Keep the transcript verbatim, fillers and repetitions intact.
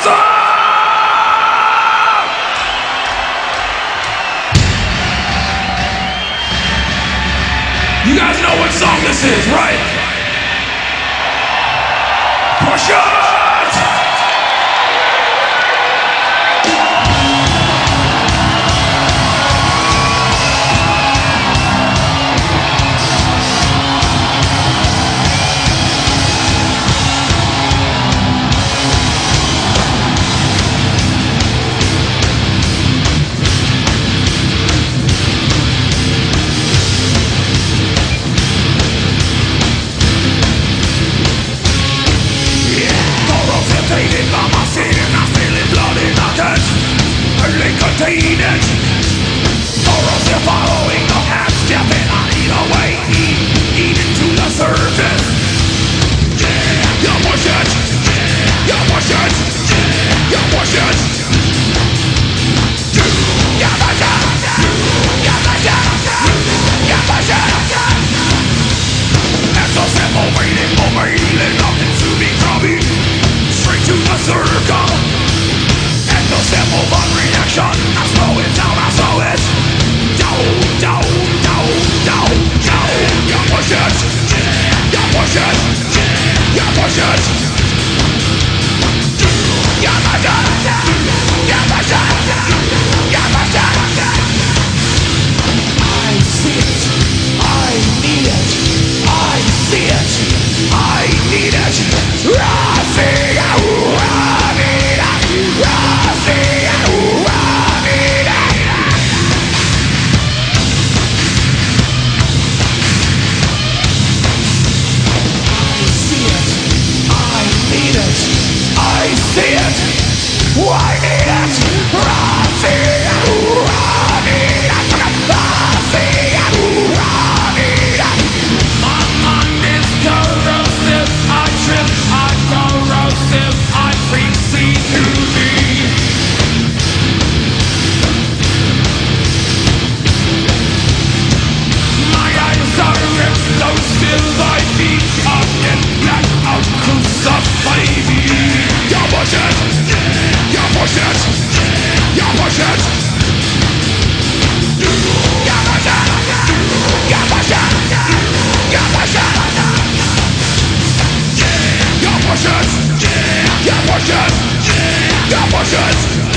You guys know what song this is, right? Push it! Contain it. Corrosive following the hands, stepping on either way. Eat, eat into the surface. You push it. You push it. You push it. You push it. You push it. You push it. It's so simple, waiting for me, leaving nothing to be grubby. Straight to the circle. No simple but reaction. I slow it down, I slow it down, down, down, down, down. You push it, you push it, you push it. You push it, you push it, you push it. I see it, I need it, I see it, I need it. I see it, I need it, I see it, I need it. I see it, I need it, I see it, I need it, I see it, I need it, I see it, I need it. My mind is corrosive, I trip, I corrosive, I freak, see through me. My eyes are explosive, I beat up and black out, crucify me. You push it, you push it, you push it. You push it, you push it, you push it. You push it, you push it, you push it.